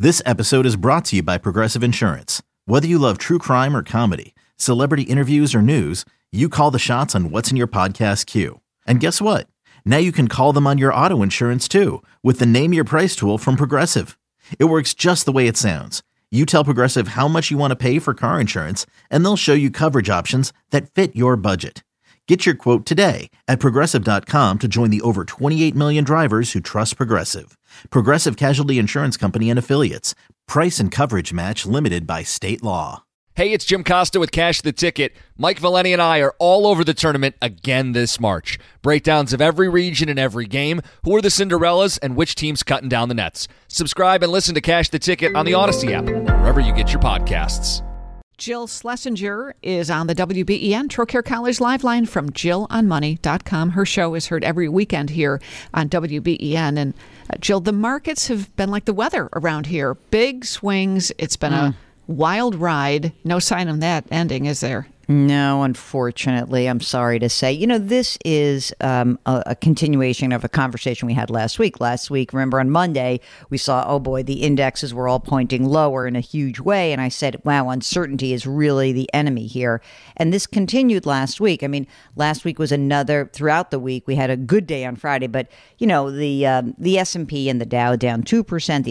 This episode is brought to you by Progressive Insurance. Whether you love true crime or comedy, celebrity interviews or news, you call the shots on what's in your podcast queue. And guess what? Now you can call them on your auto insurance too with the Name Your Price tool from Progressive. It works just the way it sounds. You tell Progressive how much you want to pay for car insurance, and they'll show you coverage options that fit your budget. Get your quote today at Progressive.com to join the over 28 million drivers who trust Progressive. Progressive Casualty Insurance Company and Affiliates. Price and coverage match limited by state law. Hey, it's Jim Costa with Cash the Ticket. Mike Valeni and I are all over the tournament again this March. Breakdowns of every region and every game, who are the Cinderellas, and which team's cutting down the nets. Subscribe and listen to Cash the Ticket on the Odyssey app, wherever you get your podcasts. Jill Schlesinger is on the WBEN Trocaire College Live Line from JillOnMoney.com. Her show is heard every weekend here on WBEN. And Jill, the markets have been like the weather around here. Big swings. It's been a wild ride. No sign of that ending, is there? No, unfortunately, I'm sorry to say. You know, this is a continuation of a conversation we had last week. Last week, remember on Monday, we saw, oh boy, the indexes were all pointing lower in a huge way. And I said, wow, uncertainty is really the enemy here. And this continued last week. I mean, last week was throughout the week, we had a good day on Friday. But, you know, the S&P and the Dow down 2%,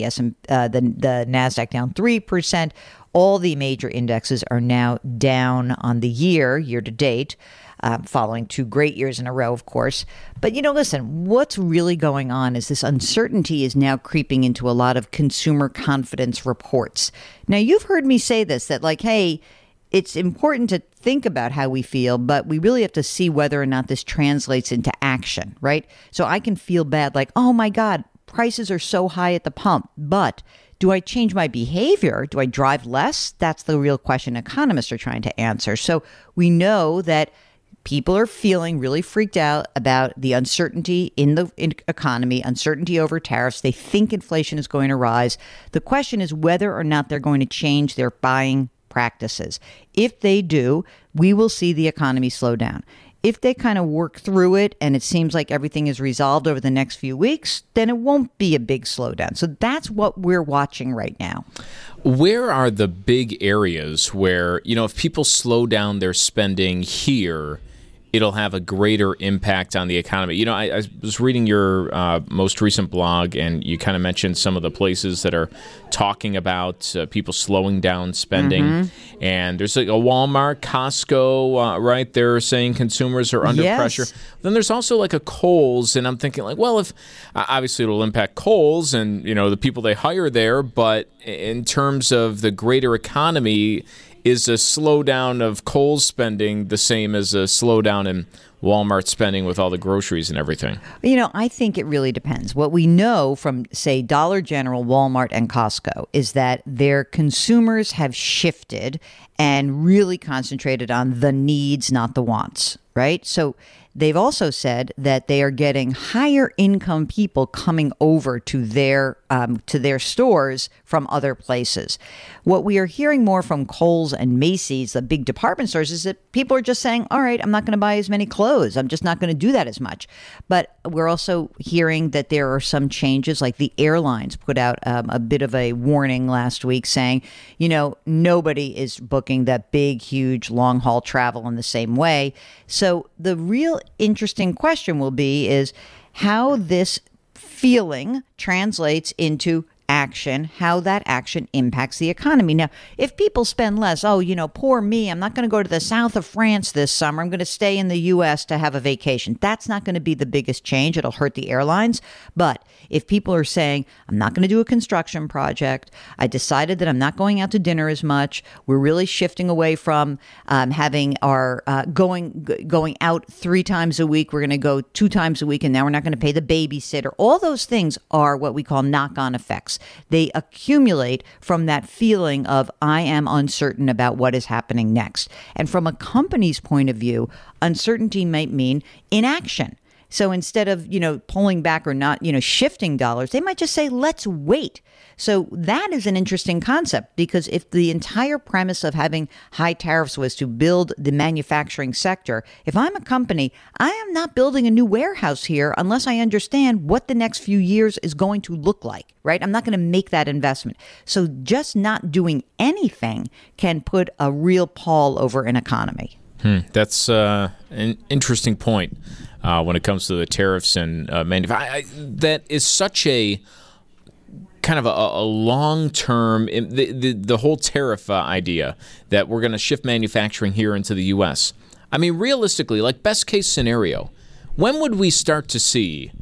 the NASDAQ down 3%. All the major indexes are now down on the year to date, following 2 great years in a row, of course. But, you know, listen, what's really going on is this uncertainty is now creeping into a lot of consumer confidence reports. Now, you've heard me say this, that like, hey, it's important to think about how we feel, but we really have to see whether or not this translates into action, right? So I can feel bad, like, oh my God, prices are so high at the pump, but do I change my behavior? Do I drive less? That's the real question economists are trying to answer. So we know that people are feeling really freaked out about the uncertainty in the economy, uncertainty over tariffs. They think inflation is going to rise. The question is whether or not they're going to change their buying practices. If they do, we will see the economy slow down. If they kind of work through it and it seems like everything is resolved over the next few weeks, then it won't be a big slowdown. So that's what we're watching right now. Where are the big areas where, you know, if people slow down their spending here, it'll have a greater impact on the economy? You know, I was reading your most recent blog, and you kind of mentioned some of the places that are talking about people slowing down spending. Mm-hmm. And there's like a Walmart, Costco, right? They're saying consumers are under pressure. Then there's also like a Kohl's, and I'm thinking like, well, if obviously it'll impact Kohl's and, you know, the people they hire there, but in terms of the greater economy, is a slowdown of Kohl's spending the same as a slowdown in Walmart spending with all the groceries and everything? You know, I think it really depends. What we know from, say, Dollar General, Walmart, and Costco is that their consumers have shifted and really concentrated on the needs, not the wants, right? So they've also said that they are getting higher income people coming over to their stores from other places. What we are hearing more from Kohl's and Macy's, the big department stores, is that people are just saying, all right, I'm not going to buy as many clothes. I'm just not going to do that as much. But we're also hearing that there are some changes, like the airlines put out a bit of a warning last week saying, you know, nobody is booking that big, huge, long haul travel in the same way. So the real interesting question will be is how this feeling translates into action, how that action impacts the economy. Now, if people spend less, oh, you know, poor me, I'm not going to go to the south of France this summer. I'm going to stay in the U.S. to have a vacation. That's not going to be the biggest change. It'll hurt the airlines. But if people are saying, I'm not going to do a construction project, I decided that I'm not going out to dinner as much, we're really shifting away from having our going out 3 times a week, we're going to go 2 times a week, and now we're not going to pay the babysitter. All those things are what we call knock-on effects. They accumulate from that feeling of, I am uncertain about what is happening next. And from a company's point of view, uncertainty might mean inaction. So instead of, pulling back or not, shifting dollars, they might just say, let's wait. So that is an interesting concept, because if the entire premise of having high tariffs was to build the manufacturing sector, if I'm a company, I am not building a new warehouse here unless I understand what the next few years is going to look like, right? I'm not going to make that investment. So just not doing anything can put a real pall over an economy. That's an interesting point when it comes to the tariffs and manufacturing. That is such a kind of a long-term, the whole tariff idea that we're going to shift manufacturing here into the U.S. I mean, realistically, like best case scenario, when would we start to see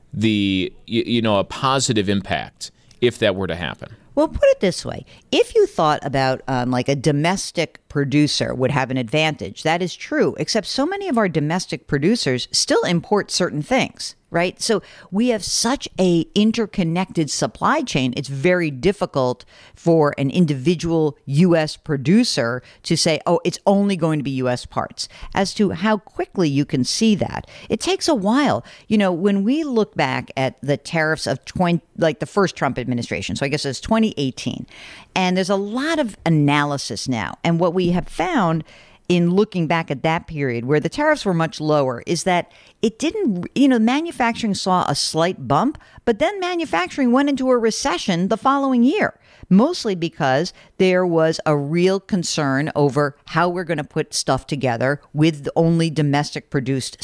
a positive impact if that were to happen? Well, put it this way. If you thought about like a domestic producer would have an advantage, that is true, except so many of our domestic producers still import certain things, right? So we have such a interconnected supply chain. It's very difficult for an individual U.S. producer to say, oh, it's only going to be U.S. parts. As to how quickly you can see that, it takes a while. When we look back at the tariffs of the first Trump administration, so I guess it's 2018, and there's a lot of analysis now. And what we have found in looking back at that period where the tariffs were much lower is that it didn't, manufacturing saw a slight bump, but then manufacturing went into a recession the following year, mostly because there was a real concern over how we're going to put stuff together with only domestic produced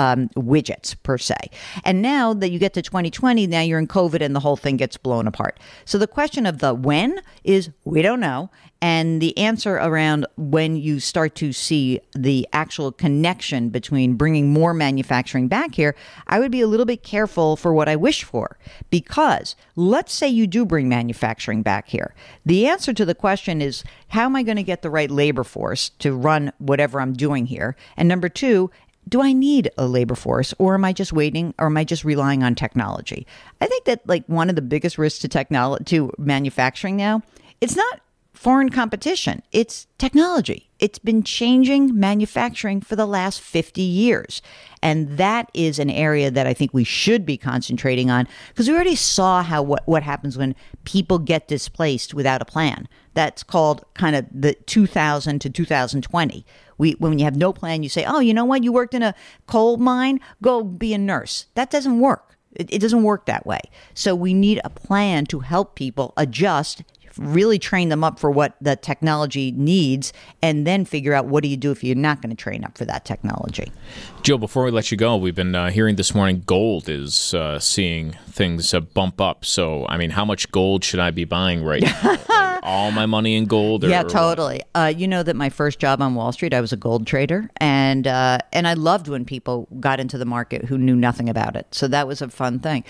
widgets per se. And now that you get to 2020, now you're in COVID and the whole thing gets blown apart. So the question of the when is we don't know. And the answer around when you start to see the actual connection between bringing more manufacturing back here, I would be a little bit careful for what I wish for. Because let's say you do bring manufacturing back here. The answer to the question is, how am I going to get the right labor force to run whatever I'm doing here? And number two, do I need a labor force, or am I just waiting, or am I just relying on technology? I think that one of the biggest risks to manufacturing now, it's not foreign competition. It's technology. It's been changing manufacturing for the last 50 years. And that is an area that I think we should be concentrating on, because we already saw what happens when people get displaced without a plan. That's called kind of the 2000 to 2020. When you have no plan, you say, oh, you know what? You worked in a coal mine, go be a nurse. That doesn't work. It doesn't work that way. So we need a plan to help people adjust, really train them up for what the technology needs, and then figure out what do you do if you're not going to train up for that technology. Jill, before we let you go, we've been hearing this morning gold is seeing things bump up. So, I mean, how much gold should I be buying right now? All my money in gold? Yeah, totally. You know that my first job on Wall Street, I was a gold trader, and I loved when people got into the market who knew nothing about it. So that was a fun thing.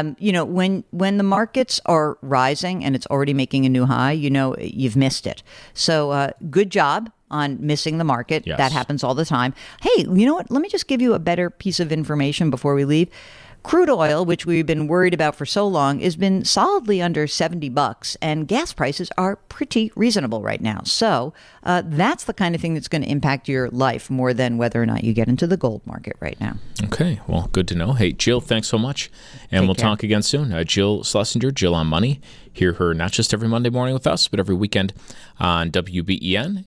When the markets are rising and it's already making a new high, you've missed it. So good job on missing the market. Yes. That happens all the time. Hey, you know what? Let me just give you a better piece of information before we leave. Crude oil, which we've been worried about for so long, has been solidly under $70, and gas prices are pretty reasonable right now. So that's the kind of thing that's going to impact your life more than whether or not you get into the gold market right now. Okay, well, good to know. Hey, Jill, thanks so much, and we'll talk again soon. Jill Schlesinger, Jill on Money. Hear her not just every Monday morning with us, but every weekend on WBEN